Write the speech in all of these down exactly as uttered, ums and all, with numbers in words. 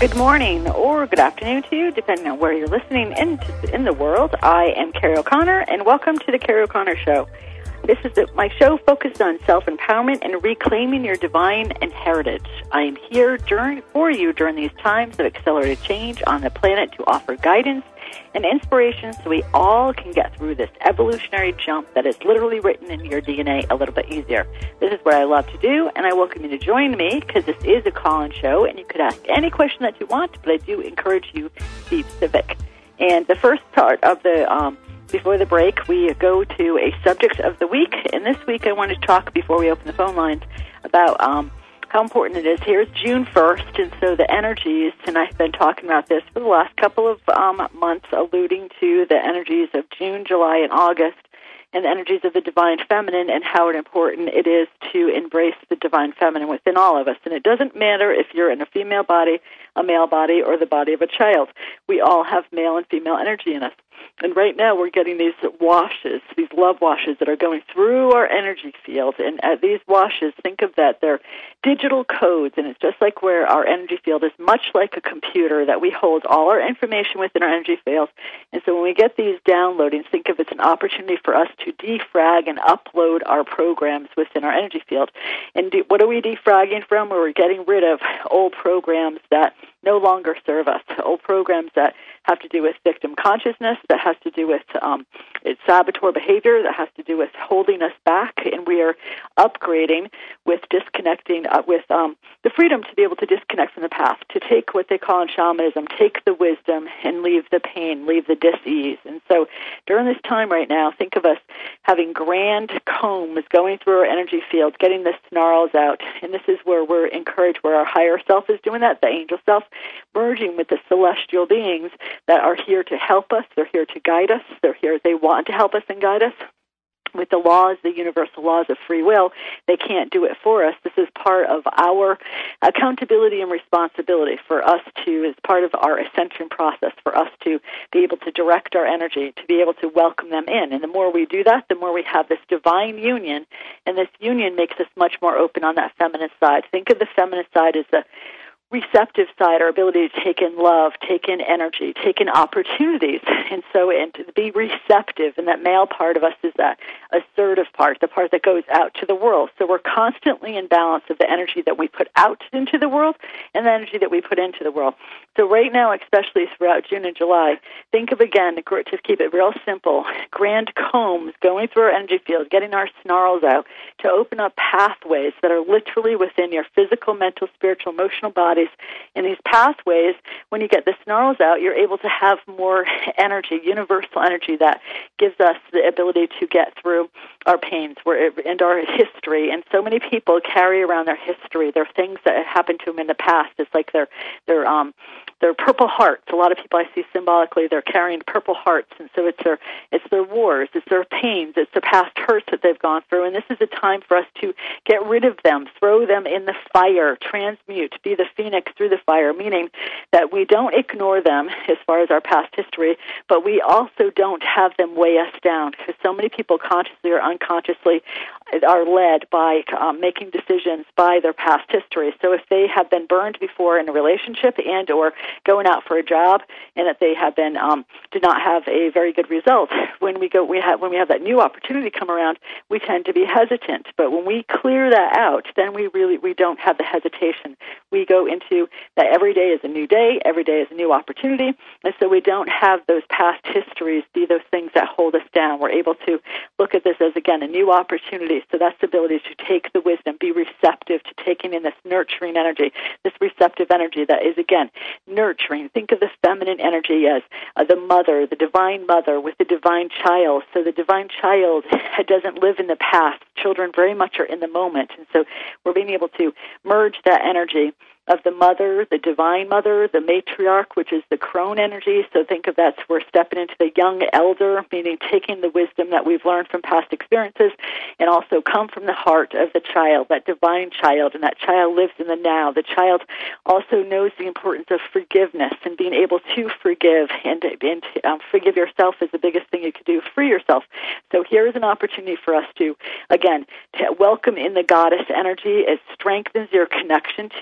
Good morning or good afternoon to you, depending on where you're listening in, to, in the world. I am Carrie O'Connor, and welcome to the Carrie O'Connor Show. This is the, my show focused on self-empowerment and reclaiming your divine heritage. I am here during, for you during these times of accelerated change on the planet to offer guidance and inspiration so we all can get through this evolutionary jump that is literally written in your D N A a little bit easier. This is what I love to do, and I welcome you to join me because this is a call-in show, and you could ask any question that you want, but I do encourage you to be civic. And the first part of the, um, before the break, we go to a subject of the week, and this week I wanted to talk, before we open the phone lines, about um, how important it is. Here's June first, and so the energies, and I've been talking about this for the last couple of um, months, alluding to the energies of June, July, and August, and the energies of the divine feminine and how important it is to embrace the divine feminine within all of us. And it doesn't matter if you're in a female body, a male body, or the body of a child. We all have male and female energy in us. And right now we're getting these washes, these love washes that are going through our energy field. And uh, these washes, think of that, they're digital codes. And it's just like where our energy field is much like a computer, that we hold all our information within our energy field. And so when we get these downloadings, think of it as an opportunity for us to defrag and upload our programs within our energy field. And do, what are we defragging from? Where we're getting rid of old programs that no longer serve us, old programs that have to do with victim consciousness, that has to do with um, saboteur behavior, that has to do with holding us back, and we are upgrading with disconnecting, uh, with um, the freedom to be able to disconnect from the past, to take what they call in shamanism, take the wisdom and leave the pain, leave the dis-ease. And so during this time right now, think of us having grand combs going through our energy field, getting the snarls out, and this is where we're encouraged, where our higher self is doing that, the angel self, merging with the celestial beings that are here to help us. They're here to guide us. They're here. They want to help us and guide us. With the laws, the universal laws of free will, they can't do it for us. This is part of our accountability and responsibility for us to, as part of our ascension process, for us to be able to direct our energy, to be able to welcome them in. And the more we do that, the more we have this divine union, and this union makes us much more open on that feminine side. Think of the feminine side as the receptive side, our ability to take in love, take in energy, take in opportunities, and so and to be receptive. And that male part of us is that assertive part, the part that goes out to the world. So we're constantly in balance of the energy that we put out into the world and the energy that we put into the world. So right now, especially throughout June and July, think of, again, to keep it real simple, grand combs going through our energy field, getting our snarls out to open up pathways that are literally within your physical, mental, spiritual, emotional body. In these pathways, when you get the snarls out, you're able to have more energy, universal energy that gives us the ability to get through our pains and our history. And so many people carry around their history, their things that happened to them in the past. It's like their their um their purple hearts. A lot of people I see symbolically, they're carrying purple hearts, and so it's their it's their wars, it's their pains, it's their past hurts that they've gone through. And this is a time for us to get rid of them, throw them in the fire, transmute, be the phoenix through the fire, meaning that we don't ignore them as far as our past history, but we also don't have them weigh us down, because so many people consciously or unconsciously are led by um, making decisions by their past history. So if they have been burned before in a relationship and or going out for a job, and that they have been um, did not have a very good result, when we go we have when we have that new opportunity come around, we tend to be hesitant. But when we clear that out, then we really we don't have the hesitation. We go into that every day is a new day, every day is a new opportunity, and so we don't have those past histories be those things that hold us down. We're able to look at this as, again, a new opportunity. So that's the ability to take the wisdom, be receptive to taking in this nurturing energy, this receptive energy that is, again, nurturing. Think of the feminine energy as uh, the mother, the divine mother with the divine child. So the divine child doesn't live in the past. Children very much are in the moment, and so we're being able to merge that energy of the mother, the divine mother, the matriarch, which is the crone energy. So think of that, we're stepping into the young elder, meaning taking the wisdom that we've learned from past experiences and also come from the heart of the child, that divine child, and that child lives in the now. The child also knows the importance of forgiveness and being able to forgive, and, and um, forgive yourself is the biggest thing you could do, free yourself. So here is an opportunity for us to, again, to welcome in the goddess energy. It strengthens your connection to mother.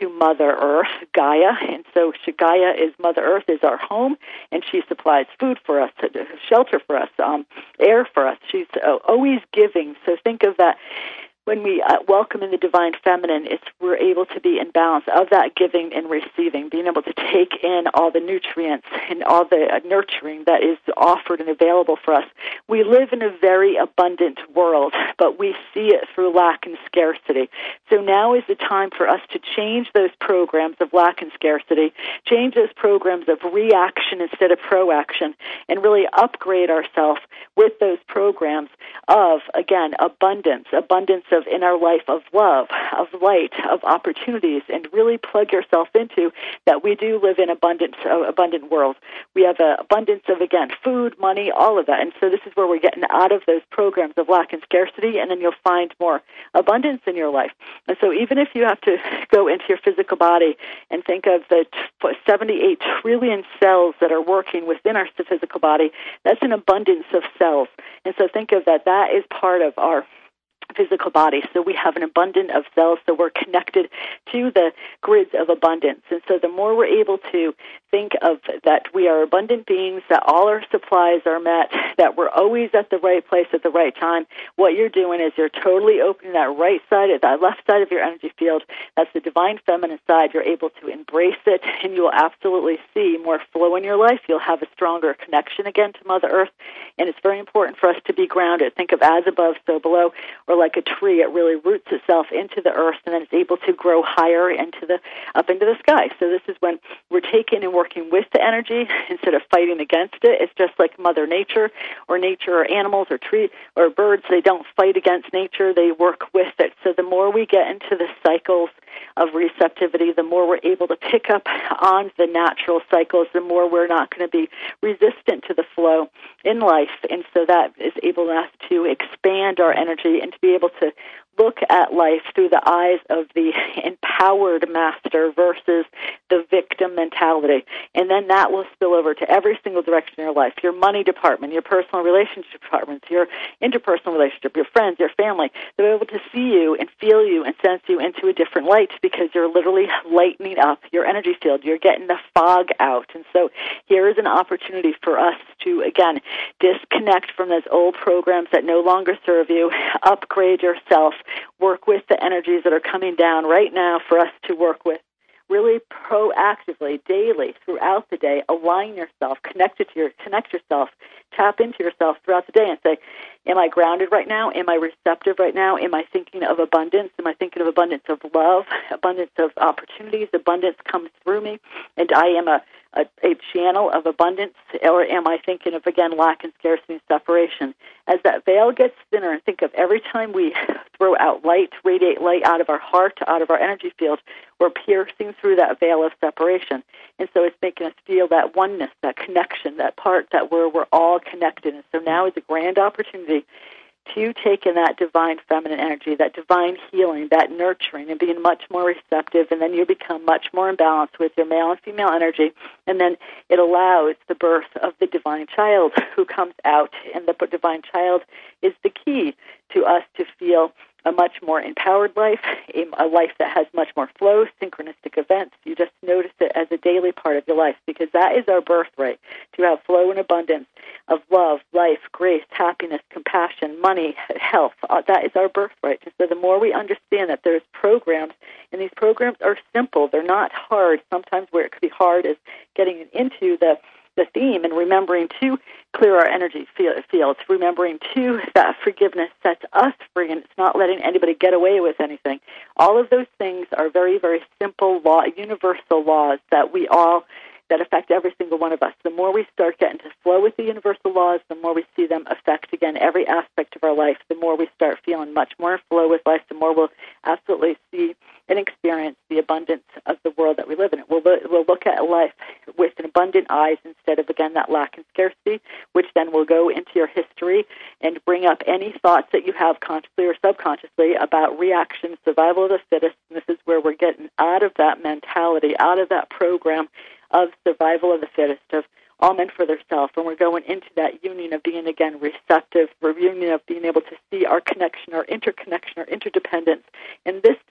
Mother Earth, Gaia, and so Gaia is Mother Earth is our home, and she supplies food for us, shelter for us, um, air for us. She's uh, always giving. So think of that. When we uh, welcome in the divine feminine, it's we're able to be in balance of that giving and receiving, being able to take in all the nutrients and all the uh, nurturing that is offered and available for us. We live in a very abundant world, but we see it through lack and scarcity. So now is the time for us to change those programs of lack and scarcity, change those programs of reaction instead of proaction, and really upgrade ourselves with those programs of, again, abundance, abundance of in our life of love, of light, of opportunities, and really plug yourself into that we do live in abundant, uh, abundant world. We have an abundance of, again, food, money, all of that. And so this is where we're getting out of those programs of lack and scarcity, and then you'll find more abundance in your life. And so even if you have to go into your physical body and think of the seventy-eight trillion cells that are working within our physical body, that's an abundance of cells. And so think of that. That is part of our physical body. So we have an abundance of cells, so we're connected to the grids of abundance. And so the more we're able to think of that we are abundant beings, that all our supplies are met, that we're always at the right place at the right time, what you're doing is you're totally opening that right side, that left side of your energy field. That's the divine feminine side. You're able to embrace it, and you will absolutely see more flow in your life. You'll have a stronger connection again to Mother Earth, and it's very important for us to be grounded. Think of as above, so below, or like a tree, it really roots itself into the earth, and then it's able to grow higher into the up into the sky. So this is when we're taking and working with the energy instead of fighting against it. It's just like Mother Nature, or nature, or animals, or tree, or birds. They don't fight against nature; they work with it. So the more we get into the cycles of receptivity, the more we're able to pick up on the natural cycles, the more we're not going to be resistant to the flow in life. And so that is able us to expand our energy and to be able to look at life through the eyes of the empowered master versus the victim mentality. And then that will spill over to every single direction in your life, your money department, your personal relationship departments, your interpersonal relationship, your friends, your family. They're able to see you and feel you and sense you into a different light because you're literally lightening up your energy field. You're getting the fog out. And so here is an opportunity for us to, again, disconnect from those old programs that no longer serve you, upgrade yourself, work with the energies that are coming down right now for us to work with. Really proactively, daily, throughout the day, align yourself, connect it to your, connect yourself, tap into yourself throughout the day and say, am I grounded right now? Am I receptive right now? Am I thinking of abundance? Am I thinking of abundance of love, abundance of opportunities? Abundance comes through me, and I am a, a, a channel of abundance, or am I thinking of, again, lack and scarcity and separation? As that veil gets thinner, and think of every time we throw out light, radiate light out of our heart, out of our energy field, we're piercing through that veil of separation. And so it's making us feel that oneness, that connection, that part that we're, we're all connected. And so now is a grand opportunity to take in that divine feminine energy, that divine healing, that nurturing, and being much more receptive, and then you become much more in balance with your male and female energy, and then it allows the birth of the divine child who comes out, and the divine child is the key to us to feel a much more empowered life, a, a life that has much more flow, synchronistic events. You just notice it as a daily part of your life because that is our birthright, to have flow and abundance of love, life, grace, happiness, compassion, money, health. Uh, that is our birthright. And so the more we understand that there's programs, and these programs are simple, they're not hard. Sometimes where it could be hard is getting into the the theme and remembering to clear our energy fields, remembering to that forgiveness sets us free, and it's not letting anybody get away with anything. All of those things are very, very simple law, universal laws that we all, that affect every single one of us. The more we start getting to flow with the universal laws, the more we see them affect, again, every aspect of our life. The more we start feeling much more in flow with life, the more we'll absolutely see and experience the abundance of the world that we live in. We'll, we'll look at life with an abundant eyes instead of, again, that lack and scarcity, which then will go into your history and bring up any thoughts that you have consciously or subconsciously about reaction, survival of the fittest. And this is where we're getting out of that mentality, out of that program of survival of the fittest, of all meant for their self, and we're going into that union of being, again, receptive, we're union of being able to see our connection, our interconnection, our interdependence, and this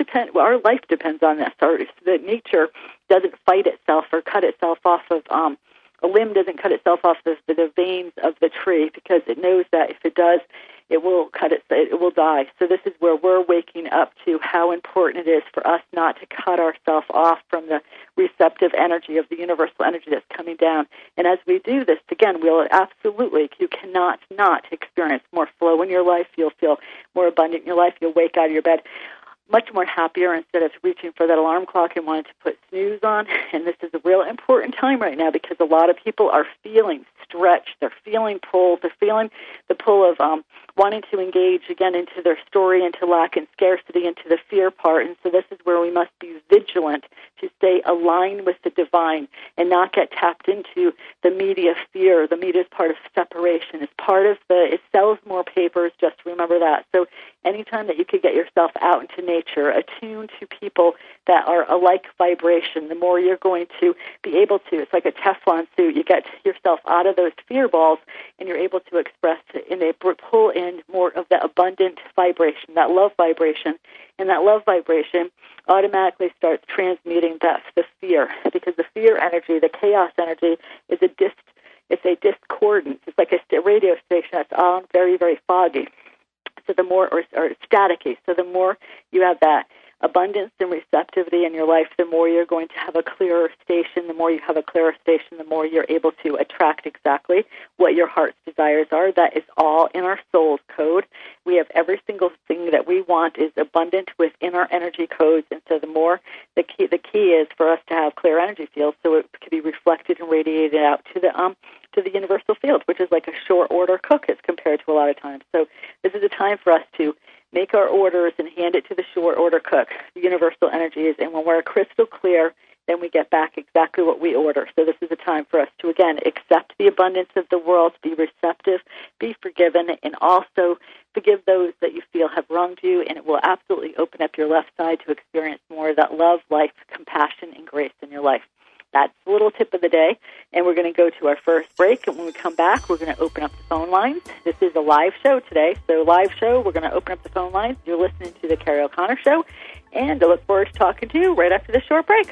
depend. Well, our life depends on this. Our the nature doesn't fight itself or cut itself off of um, a limb doesn't cut itself off the, the veins of the tree, because it knows that if it does, it will cut it. It will die. So this is where we're waking up to how important it is for us not to cut ourselves off from the receptive energy of the universal energy that's coming down. And as we do this, again, we'll absolutely, you cannot not experience more flow in your life. You'll feel more abundant in your life. You'll wake out of your bed much more happier instead of reaching for that alarm clock and wanting to put snooze on. And this is a real important time right now, because a lot of people are feeling stretched. They're feeling pulled. They're feeling the pull of um, wanting to engage again into their story, into lack and scarcity, into the fear part. And so this is where we must be vigilant to stay aligned with the divine and not get tapped into the media fear. The media is part of separation. It's part of the, it sells more papers, just remember that. So anytime that you could get yourself out into nature, attuned to people that are alike vibration, the more you're going to be able to, it's like a Teflon suit, you get yourself out of those fear balls and you're able to express and they pull in more of that abundant vibration, that love vibration. And that love vibration automatically starts transmuting that the fear, because the fear energy, the chaos energy, is a dis, it's a discordance. It's like a radio station that's on very, very foggy. So the more, or, or staticky, so the more you have that abundance and receptivity in your life, the more you're going to have a clearer station. The more you have a clearer station, the more you're able to attract exactly what your heart's desires are. That is all in our soul's code. We have every single thing that we want is abundant within our energy codes. And so the more, the key, the key is for us to have clear energy fields so it can be reflected and radiated out to the um to the universal field, which is like a short order cook as compared to a lot of times. So this is a time for us to make our orders and hand it to the short order cook, the universal energies. And when we're crystal clear, then we get back exactly what we order. So this is a time for us to, again, accept the abundance of the world, be receptive, be forgiven, and also forgive those that you feel have wronged you. And it will absolutely open up your left side to experience more of that love, life, compassion, and grace in your life. That's a little tip of the day, and we're going to go to our first break, and when we come back, we're going to open up the phone lines. This is a live show today, so live show, we're going to open up the phone lines. You're listening to the Carrie O'Connor Show, and I look forward to talking to you right after this short break.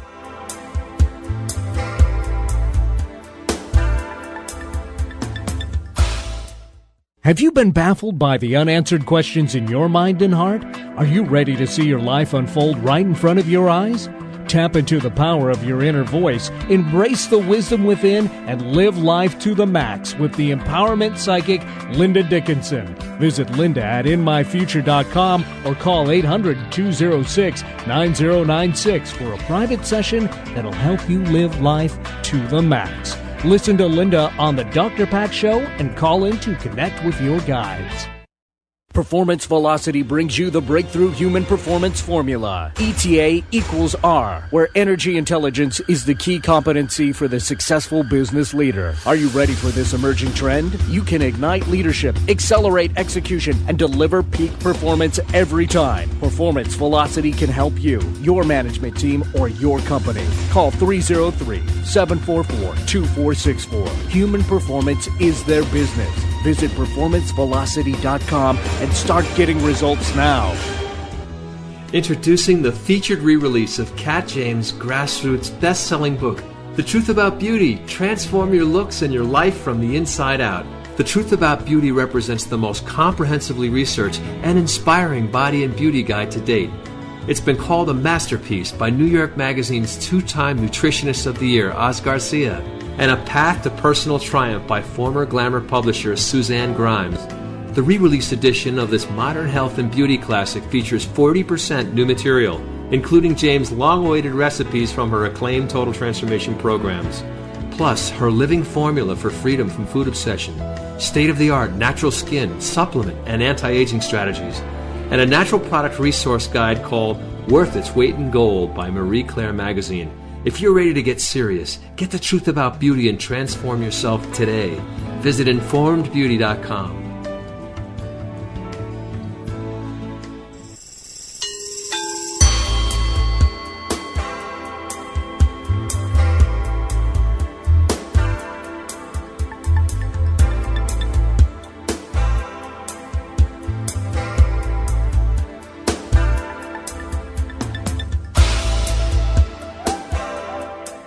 Have you been baffled by the unanswered questions in your mind and heart? Are you ready to see your life unfold right in front of your eyes? Tap into the power of your inner voice, embrace the wisdom within, and live life to the max with the empowerment psychic, Linda Dickinson. Visit Linda at in my future dot com or call eight hundred, two oh six, nine oh nine six for a private session that'll help you live life to the max. Listen to Linda on The Doctor Pat Show and call in to connect with your guides. Performance Velocity brings you the breakthrough human performance formula, E T A equals R, where energy intelligence is the key competency for the successful business leader. Are you ready for this emerging trend? You can ignite leadership, accelerate execution, and deliver peak performance every time. Performance Velocity can help you, your management team, or your company. Call three oh three, seven four four, two four six four. Human performance is their business. Visit performance velocity dot com and start getting results now. Introducing the featured re-release of Kat James' grassroots best-selling book, The Truth About Beauty, Transform Your Looks and Your Life from the Inside Out. The Truth About Beauty represents the most comprehensively researched and inspiring body and beauty guide to date. It's been called a masterpiece by New York Magazine's two-time Nutritionist of the Year, Oz Garcia, and a path to personal triumph by former Glamour publisher Suzanne Grimes. The re-released edition of this modern health and beauty classic features forty percent new material, including James' long-awaited recipes from her acclaimed Total Transformation programs, plus her living formula for freedom from food obsession, state-of-the-art natural skin, supplement, and anti-aging strategies, and a natural product resource guide called Worth Its Weight in Gold by Marie Claire Magazine. If you're ready to get serious, get the truth about beauty and transform yourself today. Visit informed beauty dot com.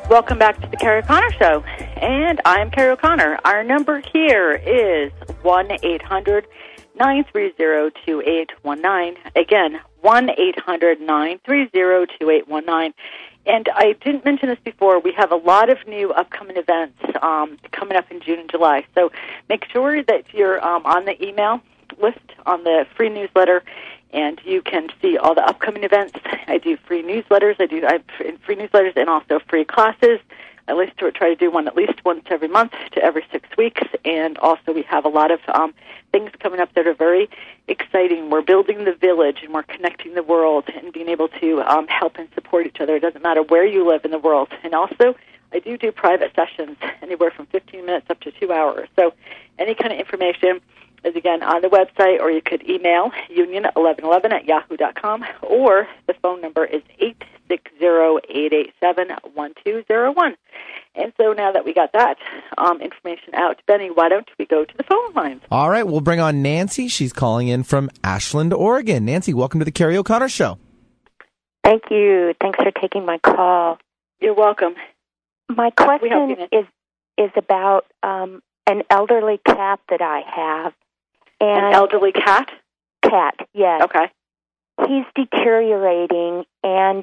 Welcome back to the Carrie O'Connor Show, and I'm Carrie O'Connor. Our number here is one eight hundred nine three zero two eight one nine. Again, one eight hundred nine three zero two eight one nine. And I didn't mention this before, we have a lot of new upcoming events um, coming up in June and July. So make sure that you're um, on the email list, on the free newsletter, and you can see all the upcoming events. I do free newsletters. I do I have free newsletters and also free classes. I at least try to do one at least once every month to every six weeks. And also we have a lot of um, things coming up that are very exciting. We're building the village, and we're connecting the world and being able to um, help and support each other. It doesn't matter where you live in the world. And also I do do private sessions, anywhere from fifteen minutes up to two hours. So any kind of information is, again, on the website, or you could email union eleven eleven at yahoo dot com, or the phone number is eight six zero, eight eight seven, one two zero one. And so now that we got that um, information out, Benny, why don't we go to the phone lines? All right, we'll bring on Nancy. She's calling in from Ashland, Oregon. Nancy, welcome to the Carrie O'Connor Show. Thank you. Thanks for taking my call. You're welcome. My question is is about um, an elderly cat that I have. And An elderly cat? Cat, yes. Okay. He's deteriorating, and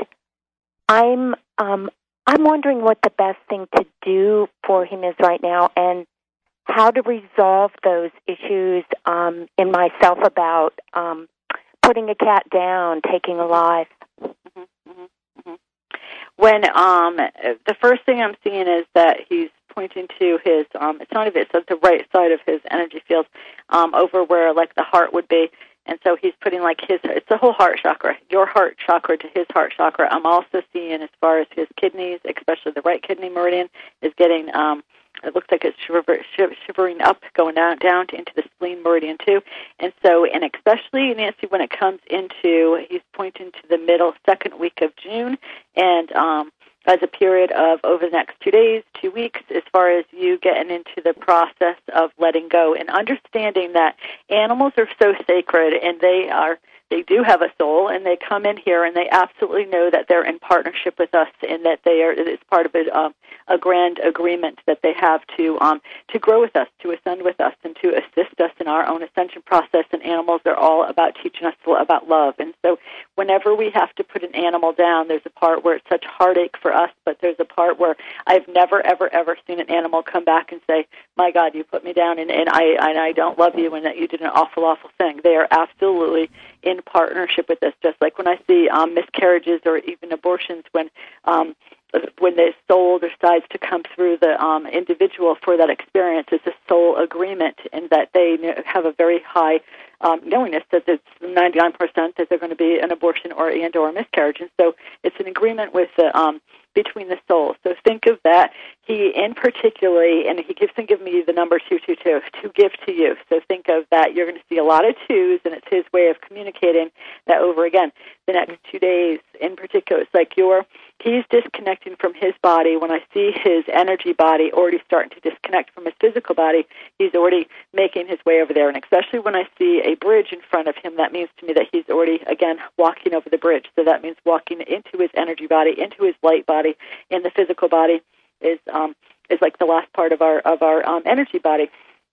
I'm um, I'm wondering what the best thing to do for him is right now, and how to resolve those issues um, in myself about um, putting a cat down, taking a life. Mm-hmm, mm-hmm, mm-hmm. When um, the first thing I'm seeing is that he's pointing to his, um, it's not even, it's at the right side of his energy field, um, over where, like, the heart would be. And so he's putting, like, his, it's the whole heart chakra, your heart chakra to his heart chakra. I'm also seeing, as far as his kidneys, especially the right kidney meridian, is getting, um, it looks like it's shiver, shivering up, going down, down to, into the spleen meridian, too. And so, and especially, Nancy, when it comes into, he's pointing to the middle second week of June, and, um, as a period of over the next two days, two weeks, as far as you getting into the process of letting go and understanding that animals are so sacred, and they are, they do have a soul, and they come in here and they absolutely know that they're in partnership with us, and that they are, it's part of a, um, a grand agreement that they have to um, to grow with us, to ascend with us, and to assist us in our own ascension process. And animals are all about teaching us about love. And so whenever we have to put an animal down, there's a part where it's such heartache for us, but there's a part where I've never, ever, ever seen an animal come back and say, my God, you put me down, and, and, I, and I don't love you, and that you did an awful, awful thing. They are absolutely in partnership with us, just like when I see um, miscarriages or even abortions, when um, when the soul decides to come through the um, individual for that experience, it's a soul agreement, in that they have a very high um, knowingness that it's ninety-nine percent that they're going to be an abortion or and or a miscarriage. And so it's an agreement with the um, between the souls. So think of that. He, in particularly, and he gives and give me the number two two two to give to you. So think of that. You're going to see a lot of twos, and it's his way of communicating that over again. The next two days, in particular, it's like you're, he's disconnecting from his body. When I see his energy body already starting to disconnect from his physical body, he's already making his way over there. And especially when I see a bridge in front of him, that means to me that he's already, again, walking over the bridge. So that means walking into his energy body, into his light body, and the physical body is um, is like the last part of our of our um, energy body.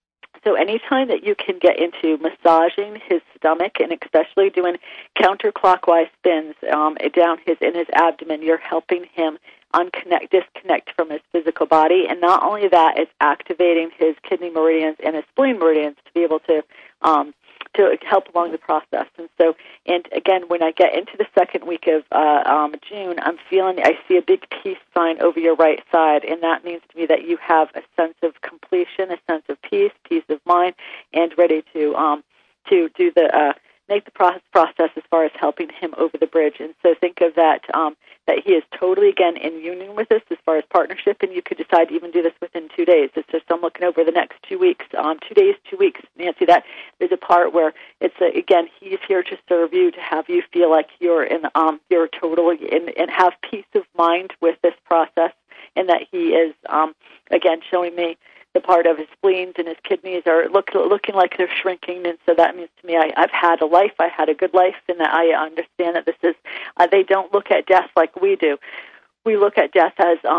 So anytime that you can get into massaging his stomach, and especially doing counterclockwise spins um, down his in his abdomen, you're helping him unconnect, disconnect from his physical body. And not only that, it's activating his kidney meridians and his spleen meridians to be able to um, to help along the process. And so, and again, when I get into the second week of uh, um, June, I'm feeling, I see a big peace sign over your right side, and that means to me that you have a sense of completion, a sense of peace, peace of mind, and ready to um, to do the uh, make the process process as far as helping him over the bridge. And so think of that, um, that he is totally, again, in union with us as far as partnership, and you could decide to even do this within two days. It's just I'm looking over the next two weeks, um, two days, two weeks, Nancy, that there's a part where it's, a, again, he's here to serve you, to have you feel like you're in, um, you're totally in, and have peace of mind with this process, and that he is, um, again, showing me the part of his spleens and his kidneys are look, looking like they're shrinking, and so that means to me I, I've had a life, I had a good life, and that I understand that this is, uh, they don't look at death like we do. We look at death as um,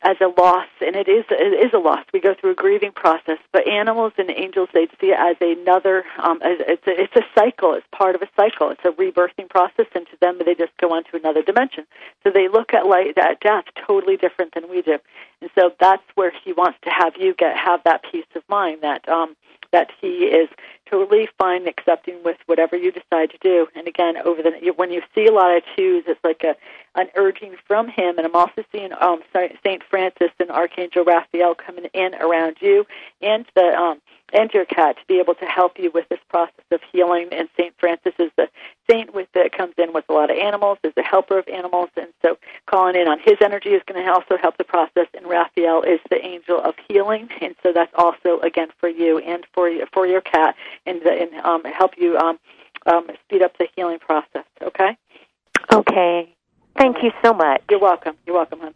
as a loss, and it is it is a loss. We go through a grieving process, but animals and angels, they see it as another. Um, as, it's a, it's a cycle. It's part of a cycle. It's a rebirthing process, and to them, they just go on to another dimension. So they look at light, at death, totally different than we do, and so that's where he wants to have you get have that peace of mind that um, that he is totally fine accepting with whatever you decide to do. And again, over the when you see a lot of twos, it's like a an urging from him. And I'm also seeing um, Saint Francis and Archangel Raphael coming in around you and the um, and your cat to be able to help you with this process of healing. And Saint Francis is the saint with that comes in with a lot of animals, is the helper of animals, and so calling in on his energy is going to also help the process. And Raphael is the angel of healing, and so that's also again for you and for you, for your cat, and, the, and um, help you um, um, speed up the healing process. Okay. Okay. Thank you so much. You're welcome. You're welcome, hon.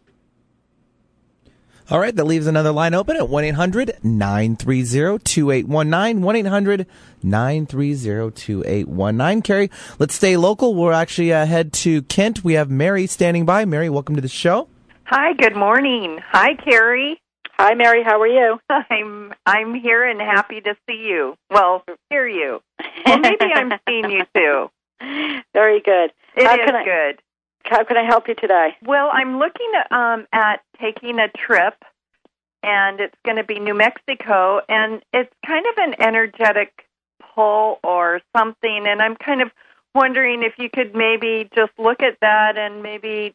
All right, that leaves another line open at one eight hundred nine three zero two eight one nine, one eight hundred nine three zero two eight one nine. Carrie, let's stay local. We'll actually uh, head to Kent. We have Mary standing by. Mary, welcome to the show. Hi, good morning. Hi, Carrie. Hi, Mary. How are you? I'm I'm here and happy to see you. Well, hear you. Well, maybe I'm seeing you too. Very good. It how is can I, good. How can I help you today? Well, I'm looking um, at taking a trip, and it's going to be New Mexico, and it's kind of an energetic pull or something, and I'm kind of wondering if you could maybe just look at that and maybe,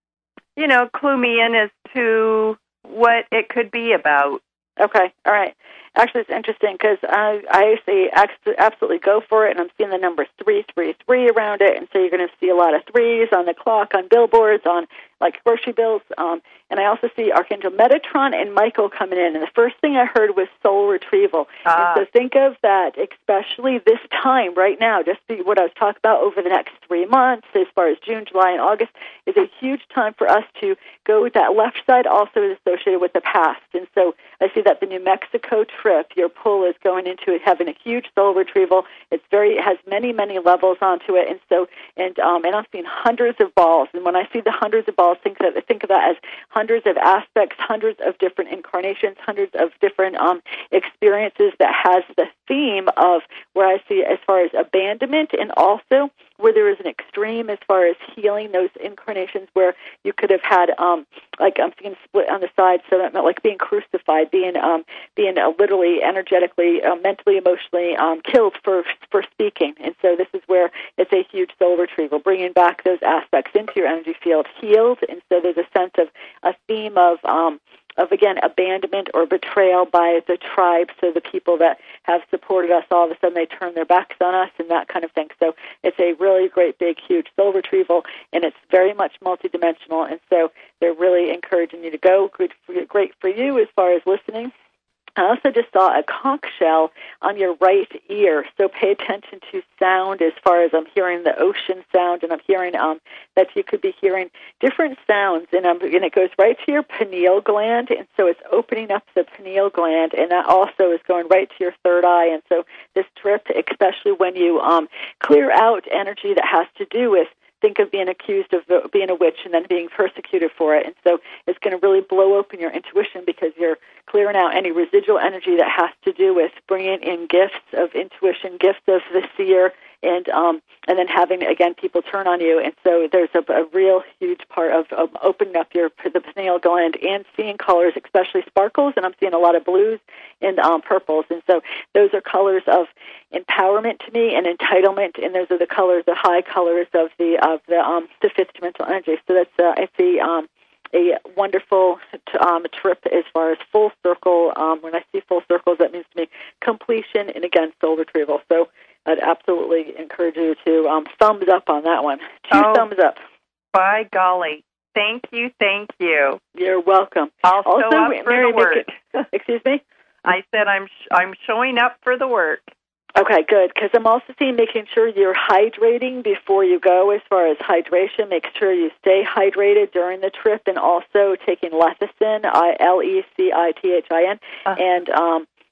you know, clue me in as to what it could be about. Okay, all right. Actually, it's interesting because I, I say absolutely go for it, and I'm seeing the numbers three, three, three around it, and so you're going to see a lot of threes on the clock, on billboards, on like grocery bills, um, and I also see Archangel Metatron and Michael coming in, and the first thing I heard was soul retrieval. Ah. And so think of that, especially this time right now, just be, what I was talking about over the next three months, as far as June, July, and August, is a huge time for us to go with that left side also is associated with the past, and so I see that the New Mexico trip, your pull is going into it, having a huge soul retrieval. It's very, it has many, many levels onto it, and so, and um, and I'm seeing hundreds of balls, and when I see the hundreds of balls, think of think of that as hundreds of aspects, hundreds of different incarnations, hundreds of different um, experiences that has the theme of where I see as far as abandonment, and also where there is an extreme as far as healing those incarnations where you could have had, um, like I'm seeing split on the side, so that like being crucified, being um, being uh, literally, energetically, uh, mentally, emotionally um, killed for for speaking. And so this is where it's a huge soul retrieval, bringing back those aspects into your energy field, healed. And so there's a sense of a theme of um, of, again, abandonment or betrayal by the tribe, so the people that have supported us, all of a sudden they turn their backs on us and that kind of thing. So it's a really great, big, huge soul retrieval, and it's very much multidimensional, and so they're really encouraging you to go. Good for, great for you as far as listening. I also just saw a conch shell on your right ear, so pay attention to sound as far as I'm hearing the ocean sound, and I'm hearing um, that you could be hearing different sounds, and, um, and it goes right to your pineal gland, and so it's opening up the pineal gland, and that also is going right to your third eye, and so this trip, especially when you um, clear out energy that has to do with, think of being accused of being a witch and then being persecuted for it. And so it's going to really blow open your intuition because you're clearing out any residual energy that has to do with bringing in gifts of intuition, gifts of the seer, and um, and then having, again, people turn on you. And so there's a, a real huge part of, of opening up your the pineal gland and seeing colors, especially sparkles, and I'm seeing a lot of blues and um, purples. And so those are colors of empowerment to me and entitlement, and those are the colors, the high colors of the of the um, the fifth dimensional energy. So that's uh, I see um, a wonderful t- um, trip as far as full circle. Um, when I see full circles, that means to me completion and, again, soul retrieval. So I'd absolutely encourage you to um, thumbs up on that one. Two oh, thumbs up. By golly. Thank you, thank you. You're welcome. I'll also, show up for Mary, the work. It, excuse me? I said I'm sh- I'm showing up for the work. Okay, good, because I'm also seeing making sure you're hydrating before you go as far as hydration. Make sure you stay hydrated during the trip, and also taking lecithin, L E C I T H I N, uh, and um,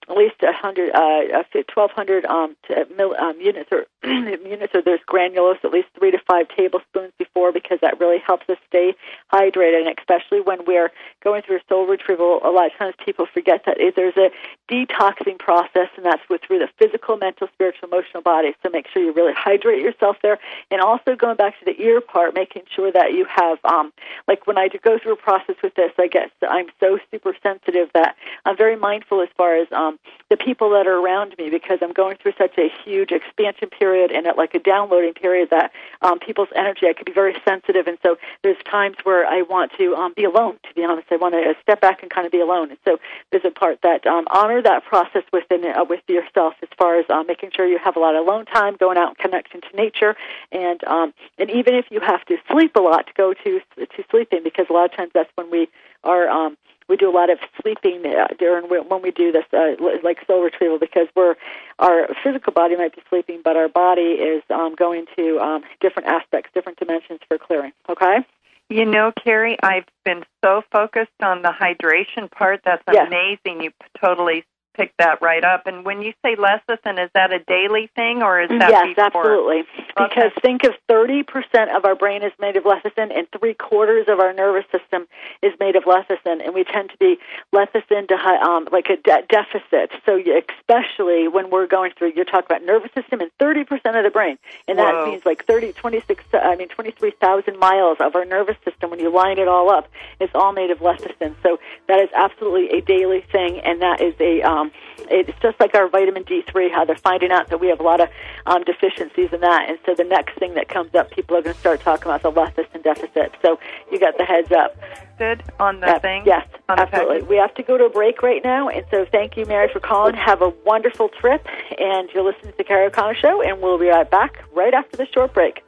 at least one hundred, uh, twelve hundred um, to, um, units or units, or there's granulose at least three to five tablespoons before, because that really helps us stay hydrated. And especially when we're going through soul retrieval, a lot of times people forget that there's a detoxing process, and that's with through the physical, mental, spiritual, emotional body. So make sure you really hydrate yourself there. And also going back to the ear part, making sure that you have, um, like when I go through a process with this, I guess I'm so super sensitive that I'm very mindful as far as um, the people that are around me, because I'm going through such a huge expansion period and at like a downloading period that um, people's energy, I could be very sensitive. And so there's times where I want to um, be alone, to be honest. I want to step back and kind of be alone. And so there's a part that um, honor that process within uh, with yourself as far as uh, making sure you have a lot of alone time, going out and connecting to nature, and um, and even if you have to sleep a lot, to go to to sleeping, because a lot of times that's when we are um, we do a lot of sleeping uh, during when we do this, uh, like soul retrieval, because we're our physical body might be sleeping, but our body is um, going to um, different aspects, different dimensions for clearing. Okay. You know, Carrie, I've been so focused on the hydration part. That's yes. amazing. You totally picked that right up. And when you say lecithin, is that a daily thing, or is that yes, before? Absolutely. Okay. Because think of thirty percent of our brain is made of lecithin, and three quarters of our nervous system is made of lecithin, and we tend to be lecithin to um, like a de- deficit. So you, especially when we're going through, you're talking about nervous system and thirty percent of the brain, and that Whoa. means like thirty, twenty-six, I mean twenty-three thousand miles of our nervous system. When you line it all up, it's all made of lecithin. So that is absolutely a daily thing, and that is a um, it's just like our vitamin D three, how they're finding out that we have a lot of um, deficiencies in that. And so the next thing that comes up, people are going to start talking about the lecithin deficit. So you got the heads up. Good on the uh, thing? Yes, on absolutely. We have to go to a break right now. And so thank you, Mary, for calling. Have a wonderful trip. And you're listening to the Carrie O'Connor Show, and we'll be right back right after the short break.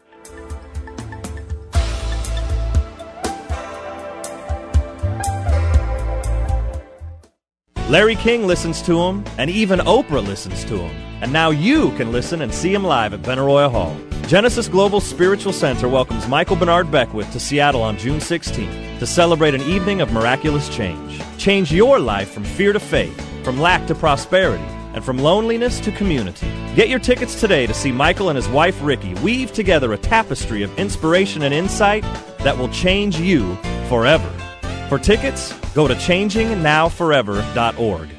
Larry King listens to him, and even Oprah listens to him. And now you can listen and see him live at Benaroya Hall. Genesis Global Spiritual Center welcomes Michael Bernard Beckwith to Seattle on June sixteenth to celebrate an evening of miraculous change. Change your life from fear to faith, from lack to prosperity, and from loneliness to community. Get your tickets today to see Michael and his wife Ricky weave together a tapestry of inspiration and insight that will change you forever. For tickets, go to changing now forever dot org.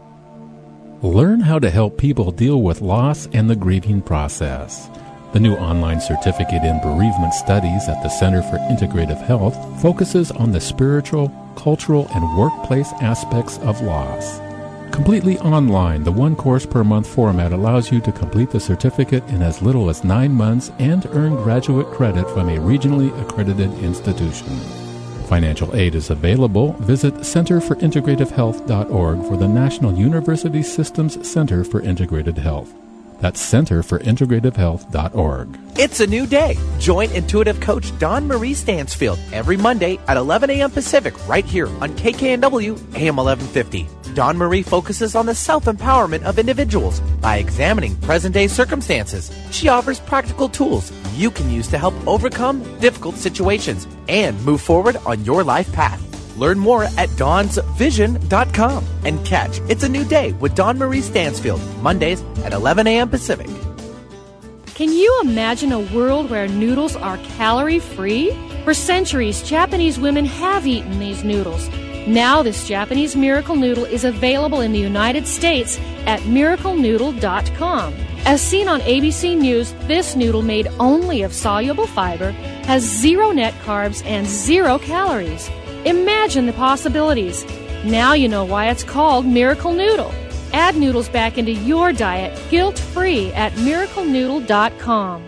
Learn how to help people deal with loss and the grieving process. The new online certificate in bereavement studies at the Center for Integrative Health focuses on the spiritual, cultural, and workplace aspects of loss. Completely online, the one course per month format allows you to complete the certificate in as little as nine months and earn graduate credit from a regionally accredited institution. Financial aid is available. Visit center for integrative health dot org for the National University Systems Center for Integrated Health. That's center for integrative health dot org. It's a new day. Join intuitive coach Dawn Marie Stansfield every Monday at eleven a.m. Pacific right here on K K N W A M eleven fifty. Dawn Marie focuses on the self-empowerment of individuals by examining present-day circumstances. She offers practical tools you can use to help overcome difficult situations and move forward on your life path. Learn more at dawns vision dot com and catch It's a New Day with Dawn Marie Stansfield, Mondays at eleven a.m. Pacific. Can you imagine a world where noodles are calorie-free? For centuries, Japanese women have eaten these noodles. Now this Japanese miracle noodle is available in the United States at miracle noodle dot com. As seen on A B C News, this noodle made only of soluble fiber has zero net carbs and zero calories. Imagine the possibilities. Now you know why it's called Miracle Noodle. Add noodles back into your diet guilt-free at miracle noodle dot com.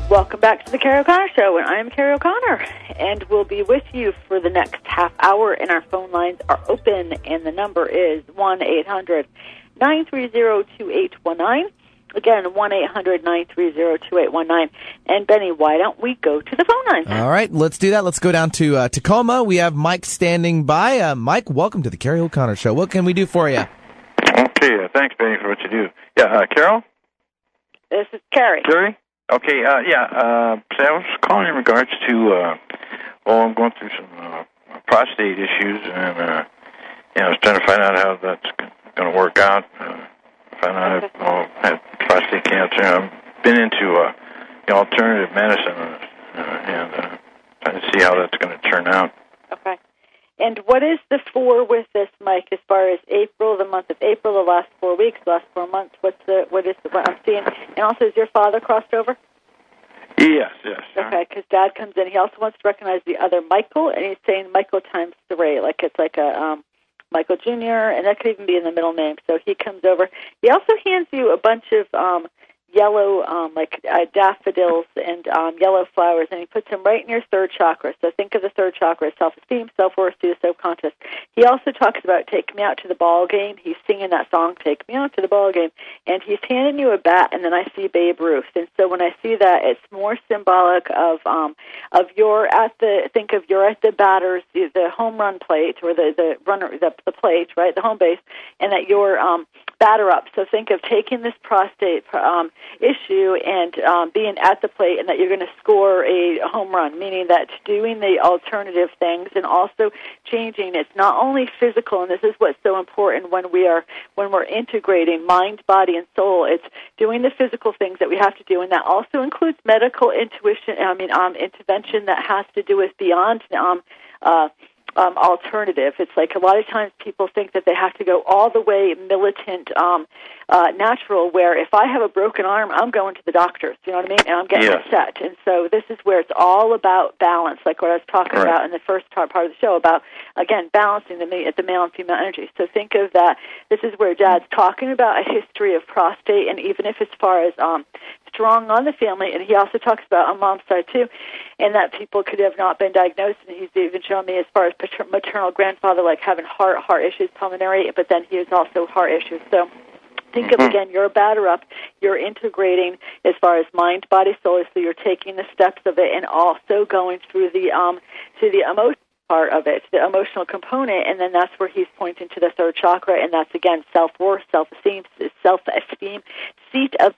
Welcome back to the Carrie O'Connor Show, and I'm Carrie O'Connor, and we'll be with you for the next half hour, and our phone lines are open, and the number is one eight hundred nine three zero two eight one nine. Again, one eight hundred nine three zero two eight one nine. And, Benny, why don't we go to the phone lines? All right, let's do that. Let's go down to uh, Tacoma. We have Mike standing by. Uh, Mike, welcome to the Carrie O'Connor Show. What can we do for you? Okay, uh, thanks, Benny, for what you do. Yeah, uh, Carol? This is Carrie. Carrie? Okay, uh, yeah, uh, so I was calling in regards to, uh, well, I'm going through some uh, prostate issues, and, uh, you know, I was trying to find out how that's going to work out. Uh, find out if I have prostate cancer. I've been into uh, you know, alternative medicine, uh, and uh, trying to see how that's going to turn out. Okay. And what is the for with this, Mike, as far as April, the month of April, the last four weeks, the last four months? What's the, what is the, what I'm seeing? And also, is your father crossed over? Yes, yes. Okay, because Dad comes in. He also wants to recognize the other Michael, and he's saying Michael times three, like it's like a um, Michael Junior, and that could even be in the middle name. So he comes over. He also hands you a bunch of um, yellow, um, like uh, daffodils and um, yellow flowers, and he puts them right in your third chakra. So think of the third chakra as self-esteem, self-worth, to the subconscious. He also talks about take me out to the ball game. He's singing that song, Take Me Out to the Ball Game, and he's handing you a bat, and then I see Babe Ruth. And so when I see that, it's more symbolic of um, of you're at the, think of you're at the batter's, the, the home run plate, or the, the runner, the, the plate, right, the home base, and that you're um, batter up. So think of taking this prostate um, issue and um, being at the plate, and that you're going to score a home run, meaning that doing the alternative things and also changing. It's not only physical, and this is what's so important when we are when we're integrating mind, body, and soul. It's doing the physical things that we have to do, and that also includes medical intuition. I mean, um, intervention that has to do with beyond um, uh, um, alternative. It's like a lot of times people think that they have to go all the way militant, um, uh, natural, where if I have a broken arm, I'm going to the doctor. You know what I mean? And I'm getting yes. it set. And so this is where it's all about balance, like what I was talking right. about in the first part of the show about, again, balancing the, the male and female energy. So think of that. This is where Dad's talking about a history of prostate, and even if as far as um, strong on the family, and he also talks about on mom's side too, and that people could have not been diagnosed, and he's even shown me as far as maternal grandfather, like having heart heart issues, pulmonary, but then he has also heart issues. So think of, again, you're a batter up, you're integrating as far as mind, body, soul, so you're taking the steps of it and also going through the um to the emotion part of it, the emotional component, and then that's where he's pointing to the third chakra, and that's, again, self-worth, self-esteem, self-esteem, seat of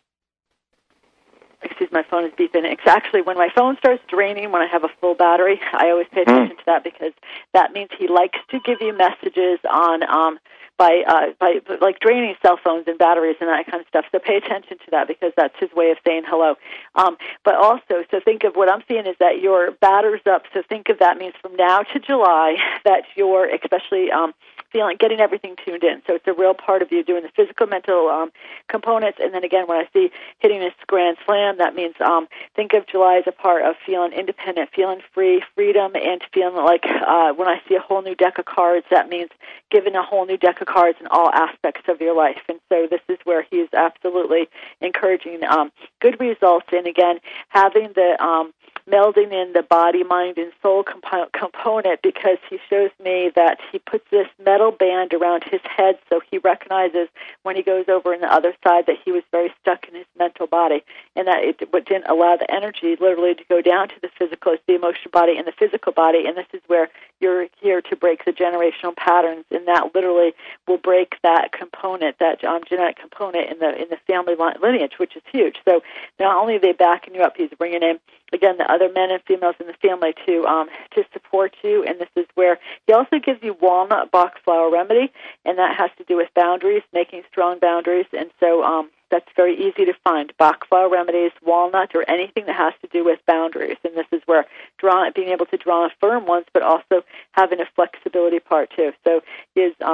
Excuse my phone is beeping. It's actually when my phone starts draining, when I have a full battery, I always pay attention to that, because that means he likes to give you messages on um, by uh, by like draining cell phones and batteries and that kind of stuff. So pay attention to that, because that's his way of saying hello. Um, but also, so think of what I'm seeing is that your batter's up. So think of that means from now to July that you're especially um, feeling, getting everything tuned in. So it's a real part of you doing the physical, mental um, components. And then again, when I see hitting this grand slam, that means um, think of July as a part of feeling independent, feeling free, freedom, and feeling like uh, when I see a whole new deck of cards, that means giving a whole new deck of cards in all aspects of your life. And so this is where he is absolutely encouraging um, good results. And again, having the um, melding in the body, mind, and soul comp- component, because he shows me that he puts this metal band around his head, so he recognizes when he goes over on the other side that he was very stuck in his mental body, and that it didn't allow the energy literally to go down to the physical, it's the emotional body and the physical body, and this is where you're here to break the generational patterns, and that literally will break that component, that um, genetic component in the in the family lineage, which is huge. So not only are they backing you up, he's bringing in, again, the other men and females in the family to um, to support you, and this is where he also gives you walnut Bach flower remedy, and that has to do with boundaries, making strong boundaries, and so um, that's very easy to find. Bach flower remedies, walnut, or anything that has to do with boundaries, and this is where draw, being able to draw on firm ones, but also having a flexibility part too. So his um,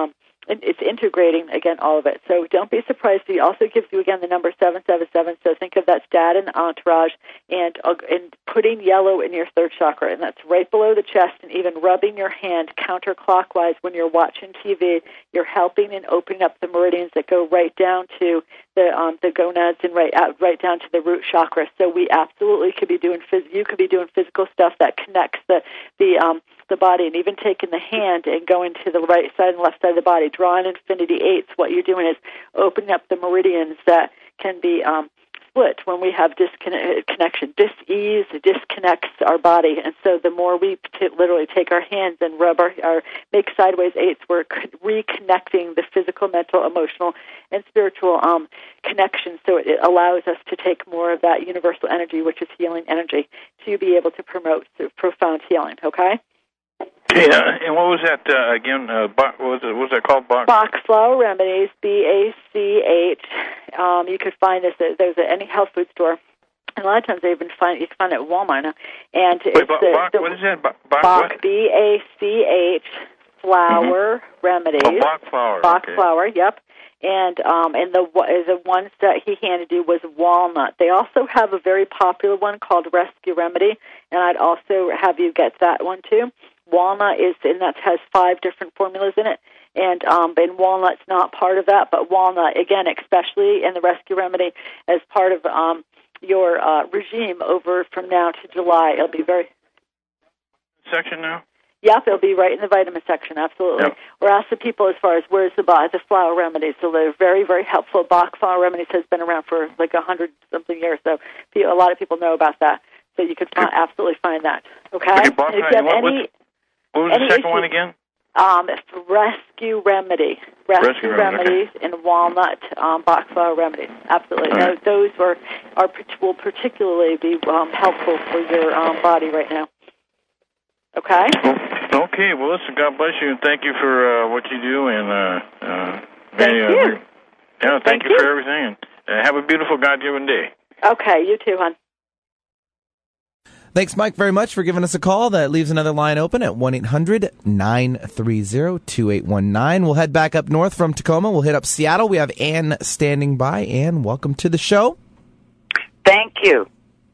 and it's integrating, again, all of it. So don't be surprised. He also gives you, again, the number seven seven seven. So think of that's dad and entourage, and, uh, and putting yellow in your third chakra, and that's right below the chest, and even rubbing your hand counterclockwise when you're watching T V. You're helping and opening up the meridians that go right down to the um, the gonads and right out, right down to the root chakra. So we absolutely could be doing phys- you could be doing physical stuff that connects the the um, the body, and even taking the hand and going to the right side and left side of the body, drawing infinity eights. What you're doing is opening up the meridians that can be um, split when we have disconnection. Dis-ease disconnects our body, and so the more we t- literally take our hands and rub our, our make sideways eights, we're reconnecting the physical, mental, emotional, and spiritual um, connection. So it, it allows us to take more of that universal energy, which is healing energy, to be able to promote profound healing. Okay. Okay, uh, and what was that uh, again? Uh, Bach, what was it? What was that called? Bach? Bach Flower Remedies, B A C H. Um, you could find this at there's at any health food store, and a lot of times they even find you can find it at Walmart now. And Wait, it's Bach, the, Bach, the what is that? Bach, Bach, Bach what? B A C H Flower Mm-hmm. Remedies. Oh, Bach flower. Bach okay. flower. Yep. And um, and the the ones that he handed you was walnut. They also have a very popular one called Rescue Remedy, and I'd also have you get that one too. Walnut is, and that has five different formulas in it, and um, and walnut's not part of that. But walnut, again, especially in the Rescue Remedy, as part of um, your uh, regime over from now to July, it'll be very section now. Yep, it'll be right in the vitamin section, absolutely. Yep. We're asking people as far as where's the the flower remedies, so they're very, very helpful. Bach Flower Remedies has been around for like a hundred something years, so a lot of people know about that. So you could find, absolutely find that. Okay. Okay, Bach, if you have what, any, what was any the second issues, one again? Um, Rescue Remedy, Rescue, Rescue Remedies, okay. and Walnut um, Bach Flower Remedies. Absolutely, All right. those, those are, are will particularly be um, helpful for your um, body right now. Okay. Well, okay. Well, listen. God bless you, and thank you for uh, what you do. And uh, uh, thank uh, you. Yeah, thank, thank you, you for everything. And uh, have a beautiful God-given day. Okay. You too, hon. Thanks, Mike, very much for giving us a call. That leaves another line open at one eight hundred nine three zero two eight one nine. We'll head back up north from Tacoma. We'll hit up Seattle. We have Ann standing by. Ann, welcome to the show. Thank you.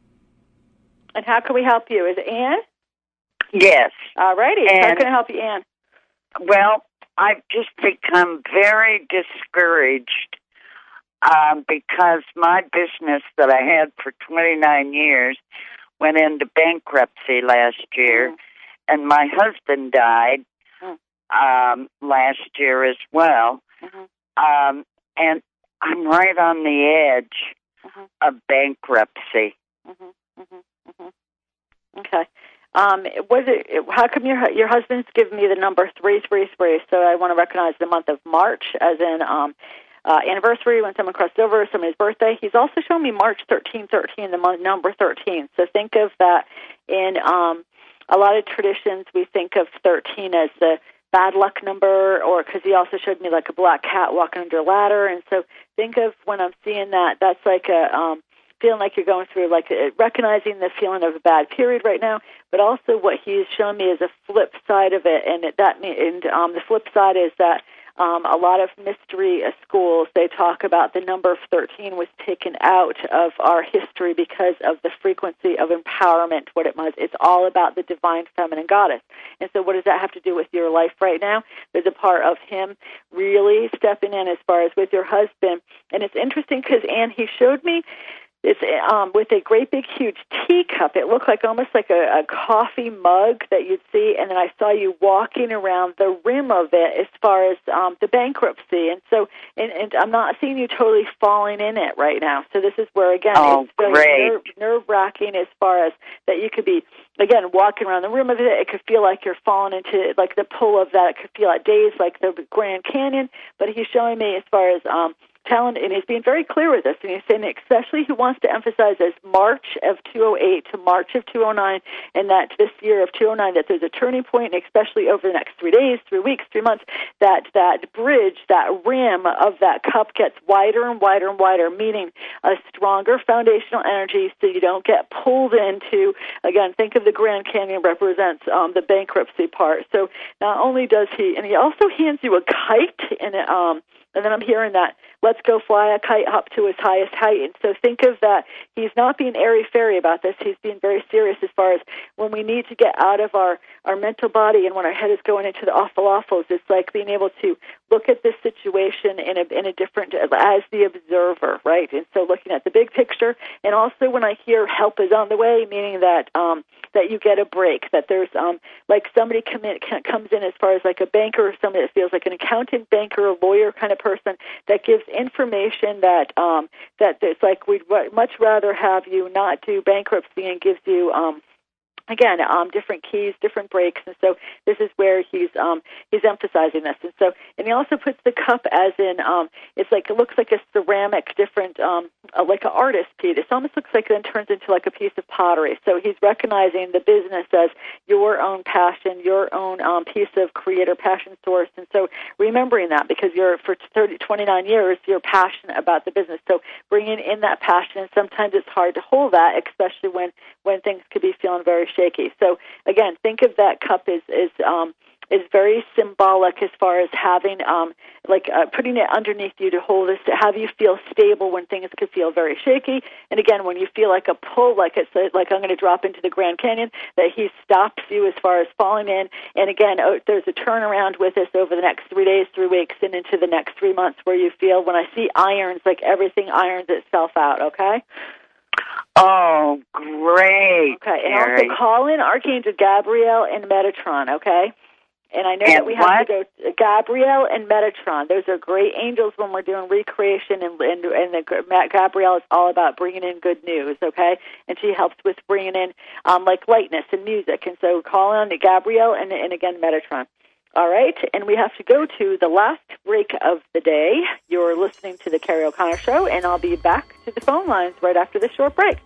And how can we help you? Is it Ann? Yes. All righty. How can I help you, Ann? Well, I've just become very discouraged um, because my business that I had for twenty-nine years went into bankruptcy last year, mm. and my husband died mm. um, last year as well. Mm-hmm. Um, and I'm right on the edge mm-hmm. of bankruptcy. Mm-hmm. Mm-hmm. Mm-hmm. Okay. Um, was it? How come your your husband's given me the number three three three? So I want to recognize the month of March as in um, uh, anniversary when someone crossed over, somebody's birthday. He's also shown me March thirteen thirteen, the month number thirteen. So think of that in um, a lot of traditions. We think of thirteen as the bad luck number, or because he also showed me like a black cat walking under a ladder. And so think of when I'm seeing that, that's like a um, feeling like you're going through, like a, recognizing the feeling of a bad period right now, but also what he's shown me is a flip side of it, and it, that and um, the flip side is that um, a lot of mystery uh, schools, they talk about the number of thirteen was taken out of our history because of the frequency of empowerment, what it was. It's all about the divine feminine goddess. And so what does that have to do with your life right now? There's a part of him really stepping in as far as with your husband. And it's interesting because, Anne, he showed me It's um, with a great big huge teacup. It looked like almost like a, a coffee mug that you'd see, and then I saw you walking around the rim of it as far as um, the bankruptcy. And so, and, and I'm not seeing you totally falling in it right now. So this is where, again, oh, it's very great. nerve, nerve-wracking as far as that you could be, again, walking around the rim of it. It could feel like you're falling into, like, the pull of that. It could feel like days like the Grand Canyon. But he's showing me as far as um, telling, and he's being very clear with us, and he's saying especially he wants to emphasize as March of two oh eight to March of two oh nine, and that this year of two oh nine, that there's a turning point, and especially over the next three days, three weeks, three months, that that bridge, that rim of that cup gets wider and wider and wider, meaning a stronger foundational energy so you don't get pulled into, again, think of the Grand Canyon represents um, the bankruptcy part. So not only does he, and he also hands you a kite, and um, and then I'm hearing that, let's go fly a kite up to its highest height. And so think of that. He's not being airy-fairy about this. He's being very serious as far as when we need to get out of our, our mental body and when our head is going into the awful awfuls. It's like being able to look at this situation in a, in a different, as the observer, right? And so looking at the big picture. And also when I hear help is on the way, meaning that um, that you get a break, that there's um, like somebody come in, comes in as far as like a banker or somebody that feels like an accountant, banker, a lawyer kind of person that gives information that um, that it's like we'd much rather have you not do bankruptcy, and gives you um, again um, different keys, different breaks. And so this is where he's um, he's emphasizing this. And so and he also puts the cup as in um, it's like it looks like a ceramic, different um, uh, like an artist piece. It almost looks like it then turns into like a piece of pottery. So he's recognizing the business as your own passion, your own um, piece of creator passion source. And so remembering that, because you're for thirty, twenty-nine years, you're passionate about the business. So bringing in that passion, and sometimes it's hard to hold that, especially when, when things could be feeling very shaky. So again, think of that cup as, as um, is very symbolic as far as having, um, like uh, putting it underneath you to hold this, to have you feel stable when things could feel very shaky. And again, when you feel like a pull, like it's like I'm going to drop into the Grand Canyon, that he stops you as far as falling in. And again, oh, there's a turnaround with this over the next three days, three weeks, and into the next three months, where you feel, when I see irons, like everything irons itself out. Okay. Oh, great. Okay, and Mary. also call in Archangel Gabriel and Metatron, okay? And I know and that we have what? to go to Gabriel and Metatron. Those are great angels when we're doing recreation, and and, and the, Gabrielle is all about bringing in good news, okay? And she helps with bringing in, um, like, lightness and music. And so call on Gabrielle and, and, again, Metatron. All right, and we have to go to the last break of the day. You're listening to the Carrie O'Connor Show, and I'll be back to the phone lines right after this short break.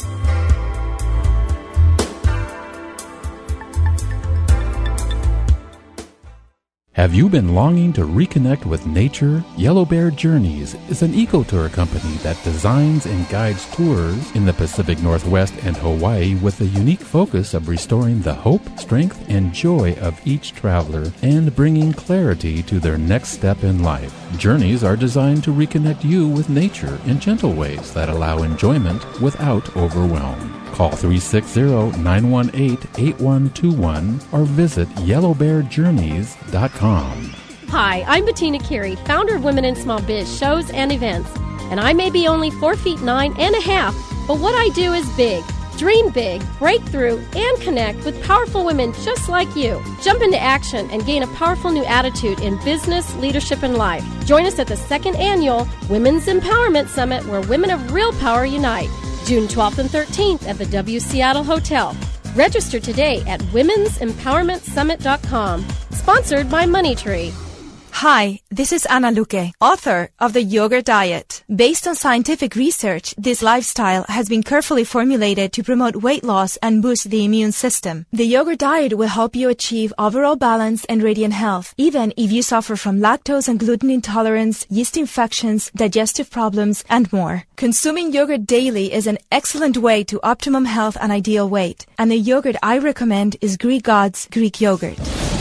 Have you been longing to reconnect with nature? Yellow Bear Journeys is an eco-tour company that designs and guides tours in the Pacific Northwest and Hawaii with a unique focus of restoring the hope, strength, and joy of each traveler and bringing clarity to their next step in life. Journeys are designed to reconnect you with nature in gentle ways that allow enjoyment without overwhelm. Call three six zero, nine one eight, eight one two one or visit yellow bear journeys dot com. Hi, I'm Bettina Carey, founder of Women in Small Biz shows and events. And I may be only four feet nine and a half, but what I do is big. Dream big, break through, and connect with powerful women just like you. Jump into action and gain a powerful new attitude in business, leadership, and life. Join us at the second annual Women's Empowerment Summit, where women of real power unite. June twelfth and thirteenth at the W Seattle Hotel. Register today at womens empowerment summit dot com. Sponsored by Moneytree. Hi, this is Anna Luque, author of The Yogurt Diet. Based on scientific research, this lifestyle has been carefully formulated to promote weight loss and boost the immune system. The Yogurt Diet will help you achieve overall balance and radiant health, even if you suffer from lactose and gluten intolerance, yeast infections, digestive problems, and more. Consuming yogurt daily is an excellent way to optimum health and ideal weight. And the yogurt I recommend is Greek God's Greek Yogurt.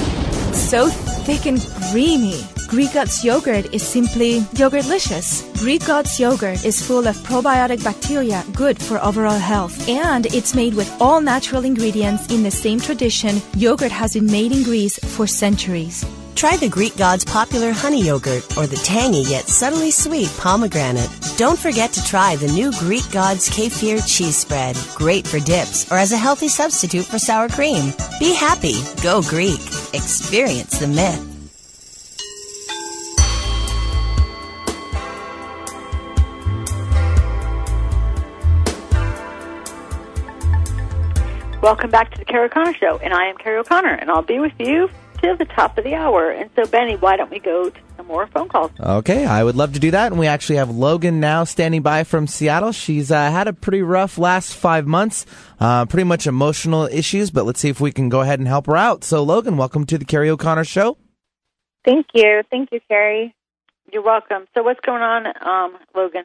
So thick and creamy. Greek God's yogurt is simply yogurtlicious. Greek God's yogurt is full of probiotic bacteria good for overall health. And it's made with all natural ingredients in the same tradition yogurt has been made in Greece for centuries. Try the Greek God's popular honey yogurt or the tangy yet subtly sweet pomegranate. Don't forget to try the new Greek God's kefir cheese spread. Great for dips or as a healthy substitute for sour cream. Be happy. Go Greek. Experience the myth. Welcome back to the Carrie O'Connor Show, and I am Carrie O'Connor, and I'll be with you till the top of the hour. And so, Benny, why don't we go to some more phone calls. Okay, I would love to do that. And we actually have Logan now standing by from Seattle. She's uh, had a pretty rough last five months, uh, pretty much emotional issues, but let's see if we can go ahead and help her out. So, Logan, welcome to the Carrie O'Connor Show. Thank you. Thank you, Carrie. You're welcome. So what's going on, um, Logan?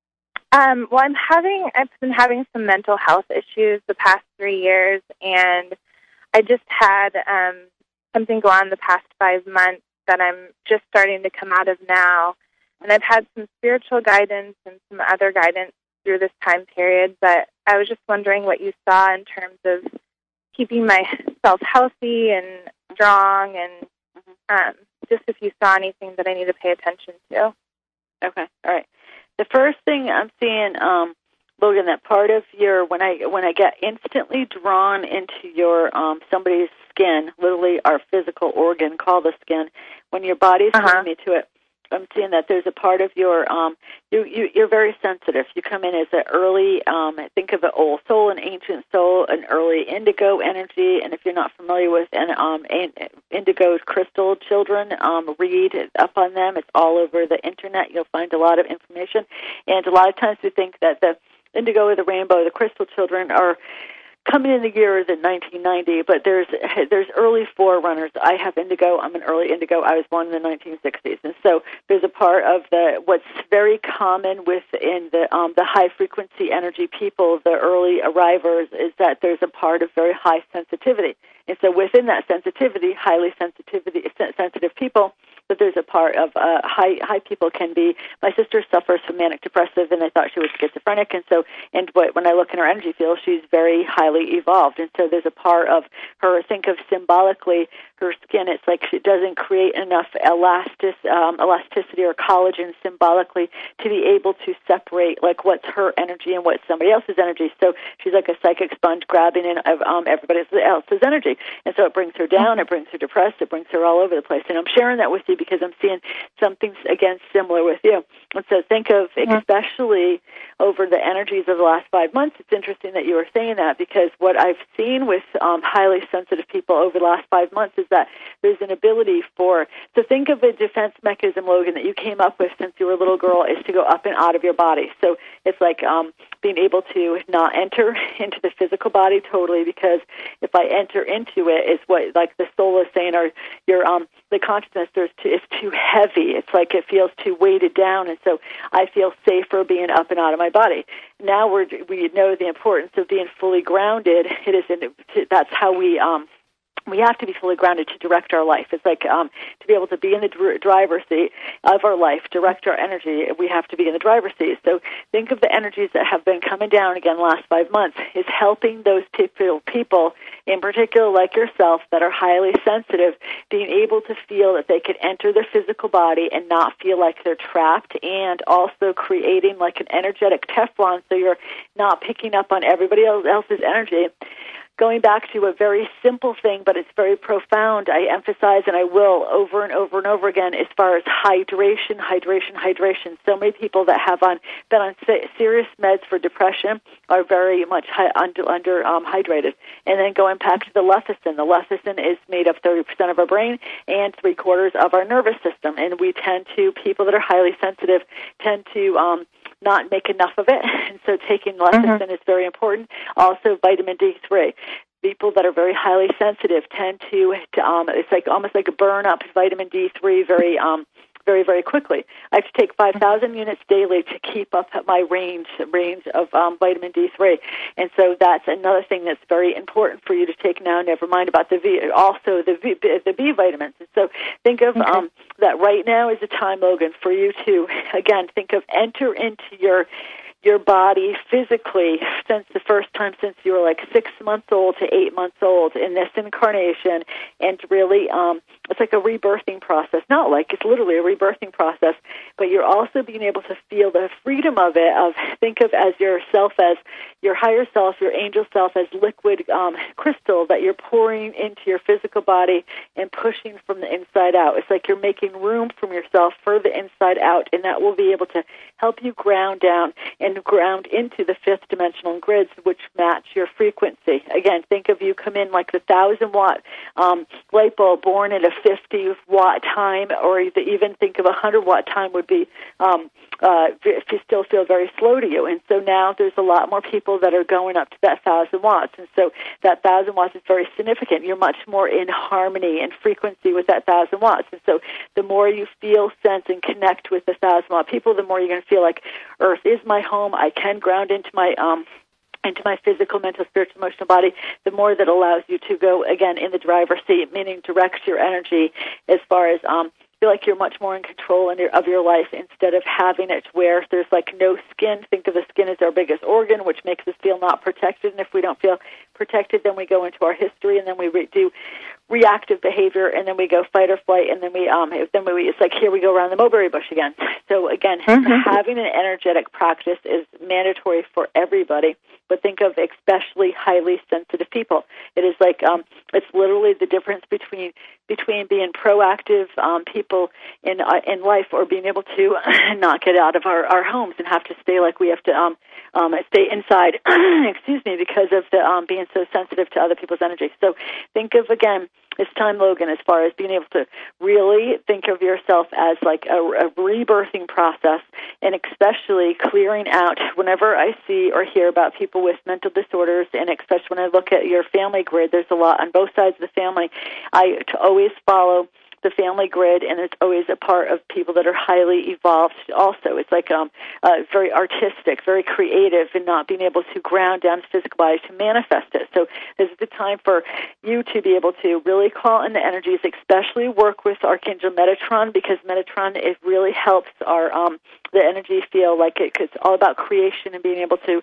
Um, well, I'm having, I've been having some mental health issues the past three years, and I just had um, something go on the past five months that I'm just starting to come out of now. And I've had some spiritual guidance and some other guidance through this time period, but I was just wondering what you saw in terms of keeping myself healthy and strong, and um, just if you saw anything that I need to pay attention to. Okay, all right. The first thing I'm seeing, um, Logan, that part of your, when I when I get instantly drawn into your um, somebody's skin, literally our physical organ called the skin, when your body's uh-huh. pulling me to it, I'm seeing that there's a part of your, um, you, you, you're very sensitive. You come in as an early, um, think of an old soul, an ancient soul, an early indigo energy. And if you're not familiar with an, um, indigo crystal children, um, read up on them. It's all over the internet. You'll find a lot of information. And a lot of times we think that the indigo or the rainbow, the crystal children, are coming in the years in nineteen ninety, but there's there's early forerunners. I have indigo. I'm an early indigo. I was born in the nineteen sixties, and so there's a part of the what's very common within the um, the high frequency energy people, the early arrivers, is that there's a part of very high sensitivity, and so within that sensitivity, highly sensitivity sensitive people. But there's a part of uh, high high people can be. My sister suffers from manic depressive, and I thought she was schizophrenic. And so, and when I look in her energy field, she's very highly evolved. And so, there's a part of her. Think of symbolically her skin. It's like she doesn't create enough elastic um, elasticity or collagen symbolically to be able to separate like what's her energy and what's somebody else's energy. So she's like a psychic sponge grabbing in of um, everybody else's energy, and so it brings her down. It brings her depressed. It brings her all over the place. And I'm sharing that with you because I'm seeing something, again, similar with you. And so think of, especially over the energies of the last five months, it's interesting that you were saying that, because what I've seen with um, highly sensitive people over the last five months is that there's an ability for, so think of a defense mechanism, Logan, that you came up with since you were a little girl, is to go up and out of your body. So it's like um, being able to not enter into the physical body totally, because if I enter into it, it's what, like the soul is saying, or your um, the consciousness, there's too, it's too heavy. It's like it feels too weighted down, and so I feel safer being up and out of my body. Now we're, we know the importance of being fully grounded. It is in, that's how we um, we have to be fully grounded to direct our life. It's like um, to be able to be in the dr- driver's seat of our life, direct our energy, we have to be in the driver's seat. So think of the energies that have been coming down again the last five months is helping those typical people, in particular like yourself, that are highly sensitive, being able to feel that they could enter their physical body and not feel like they're trapped, and also creating like an energetic Teflon so you're not picking up on everybody else's energy. Going back to a very simple thing, but it's very profound, I emphasize, and I will over and over and over again, as far as hydration, hydration, hydration. So many people that have on been on serious meds for depression are very much high, under, under um, hydrated. And then going back to the lecithin, the lecithin is made of thirty percent of our brain and three quarters of our nervous system. And we tend to, people that are highly sensitive, tend to um, not make enough of it, and so taking lecithin mm-hmm. is very important. Also, vitamin D three. People that are very highly sensitive tend to, to um, it's like almost like a burn up vitamin D three very, um, very, very quickly. I have to take five thousand units daily to keep up my range range of um, vitamin D three, and so that's another thing that's very important for you to take now. Never mind about the V, also the V, the B vitamins. And so think of okay. um, that right now is a time, Logan, for you to again think of enter into your. your body physically since the first time since you were like six months old to eight months old in this incarnation, and really um, it's like a rebirthing process. Not like it's literally a rebirthing process, but you're also being able to feel the freedom of it, of think of as yourself as your higher self, your angel self as liquid um, crystal that you're pouring into your physical body and pushing from the inside out. It's like you're making room from yourself for the inside out, and that will be able to help you ground down. And and ground into the fifth dimensional grids, which match your frequency. Again, think of you come in like the thousand watt um, light bulb born at a fifty watt time, or even think of a hundred watt time would be um, uh, if you still feel very slow to you. And so now there's a lot more people that are going up to that thousand watts, and so that thousand watts is very significant. You're much more in harmony and frequency with that thousand watts, and so the more you feel, sense, and connect with the thousand watt people, the more you're going to feel like Earth is my home. I can ground into my um, into my physical, mental, spiritual, emotional body. The more that allows you to go again in the driver's seat, meaning directs your energy as far as um, feel like you're much more in control in your, of your life instead of having it where there's like no skin. Think of the skin as our biggest organ, which makes us feel not protected. And if we don't feel protected, then we go into our history, and then we re- do reactive behavior, and then we go fight or flight, and then we um then we it's like here we go around the mulberry bush again. So again, mm-hmm. having an energetic practice is mandatory for everybody, but think of especially highly sensitive people. It is like um it's literally the difference between between being proactive um, people in uh, in life, or being able to not get out of our, our homes and have to stay like we have to um um stay inside. excuse me, because of the um being so sensitive to other people's energy. So think of again. It's time, Logan, as far as being able to really think of yourself as like a, a rebirthing process, and especially clearing out whenever I see or hear about people with mental disorders, and especially when I look at your family grid, there's a lot on both sides of the family. I to always follow the family grid, and it's always a part of people that are highly evolved also. It's like um, uh, very artistic, very creative, and not being able to ground down the physical body to manifest it. So this is the time for you to be able to really call in the energies, especially work with Archangel Metatron, because Metatron, it really helps our um, the energy feel like it, 'cause it's all about creation and being able to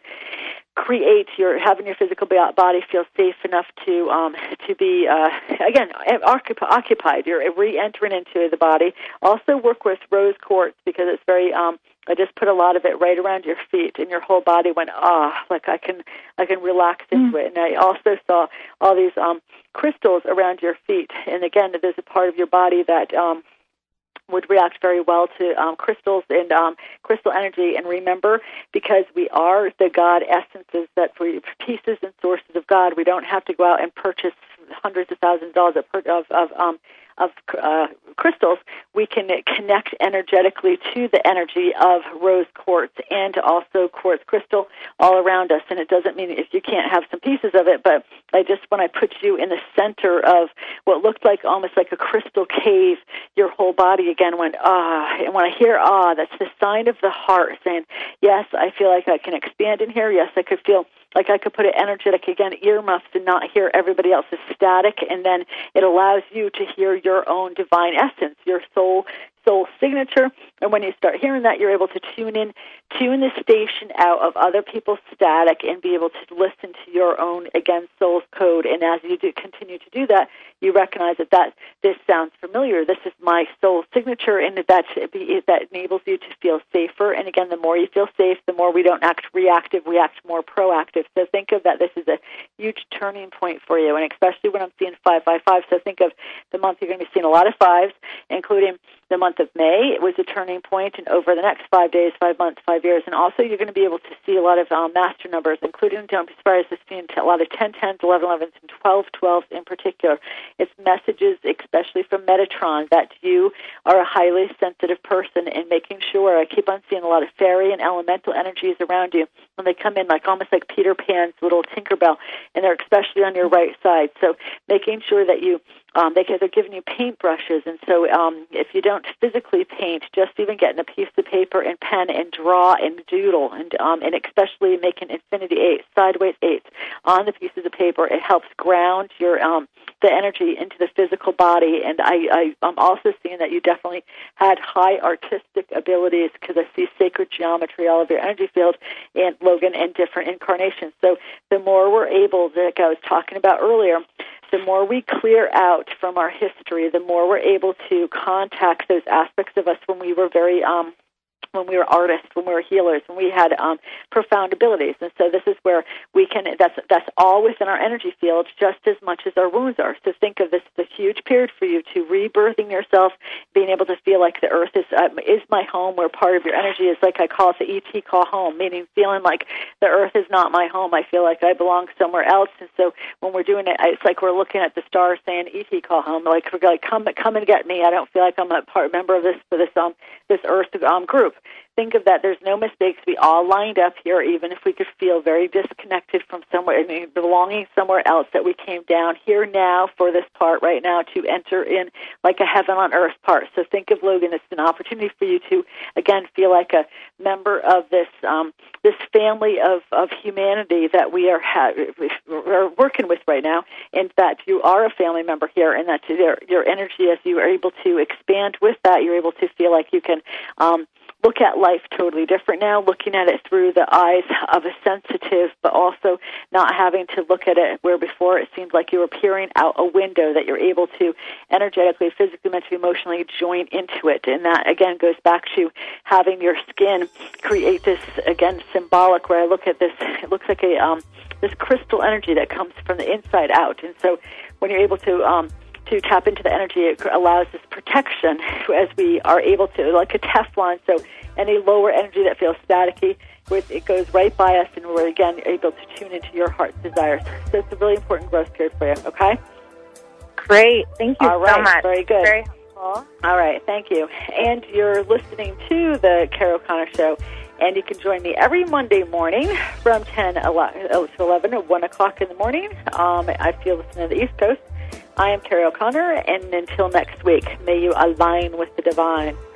create your having your physical body feel safe enough to um, to be uh, again occupied. You're re-entering into the body. Also work with rose quartz, because it's very. Um, I just put a lot of it right around your feet, and your whole body went ah, like I can I can relax into mm. it. And I also saw all these um, crystals around your feet. And again, there's a part of your body that. Um, would react very well to um, crystals and um, crystal energy. And remember, because we are the God essences, that for pieces and sources of God, we don't have to go out and purchase hundreds of thousands of dollars of, of, of um, of uh, crystals. We can connect energetically to the energy of rose quartz and also quartz crystal all around us. And it doesn't mean if you can't have some pieces of it, but I just, when I put you in the center of what looked like almost like a crystal cave, your whole body again went, ah. And when I hear ah, that's the sign of the heart saying, yes, I feel like I can expand in here. Yes, I could feel like I could put it energetic, again, earmuffs, and not hear everybody else's static, and then it allows you to hear your own divine essence, your soul soul signature. And when you start hearing that, you're able to tune in, tune the station out of other people's static, and be able to listen to your own, again, soul's code. And as you do continue to do that, you recognize that, that this sounds familiar. This is my soul signature, and that that enables you to feel safer. And again, the more you feel safe, the more we don't act reactive, we act more proactive. So think of that. This is a huge turning point for you, and especially when I'm seeing five five five. So think of the month you're going to be seeing a lot of fives, including the month of May. It was a turning point, and over the next five days, five months, five years. And also you're going to be able to see a lot of um, master numbers, including, as far as seeing a lot of ten tens, eleven elevens, and twelve twelves in particular. It's messages, especially from Metatron, that you are a highly sensitive person, and making sure, I keep on seeing a lot of fairy and elemental energies around you when they come in, like almost like Peter Pan's little Tinkerbell, and they're especially on your right side. So making sure that you Um, they, they're giving you paint brushes, and so um, if you don't physically paint, just even getting a piece of paper and pen and draw and doodle, and um, and especially making infinity eights, sideways eights on the pieces of paper, it helps ground your um, the energy into the physical body. And I, I, I'm also seeing that you definitely had high artistic abilities, because I see sacred geometry all over your energy field, and Logan, and different incarnations. So the more we're able, like I was talking about earlier, the more we clear out from our history, the more we're able to contact those aspects of us when we were very, um, when we were artists, when we were healers, when we had um, profound abilities. And so this is where we can, that's that's all within our energy field just as much as our wounds are. So think of this as a huge period for you to rebirthing yourself, being able to feel like the earth is uh, is my home, where part of your energy is like I call it the E T call home, meaning feeling like the earth is not my home. I feel like I belong somewhere else. And so when we're doing it, it's like we're looking at the stars saying E T call home, like we're like, come come and get me. I don't feel like I'm a part member of this for this um this earth um group. Think of that. There's no mistakes. We all lined up here, even if we could feel very disconnected from somewhere, I mean, belonging somewhere else, that we came down here now for this part right now to enter in like a heaven on earth part. So think of Logan as an opportunity for you to, again, feel like a member of this um, this family of, of humanity that we are, ha- are working with right now, and that you are a family member here, and that your, your energy, as you are able to expand with that, you're able to feel like you can um, look at life totally different now, looking at it through the eyes of a sensitive, but also not having to look at it where before it seemed like you were peering out a window, that you're able to energetically, physically, mentally, emotionally join into it. And that, again, goes back to having your skin create this, again, symbolic, where I look at this, it looks like a um, this crystal energy that comes from the inside out. And so when you're able to um, to tap into the energy, it allows this protection as we are able to, like a Teflon. So any lower energy that feels staticky, it goes right by us, and we're, again, able to tune into your heart's desires. So it's a really important growth period for you, okay? Great. Thank you All right. so much. Very good. Very helpful. All right. Thank you. And you're listening to the Carol Connor Show, and you can join me every Monday morning from ten to eleven or one o'clock in the morning. Um, I feel listening to the East Coast. I am Carol Connor, and until next week, may you align with the divine.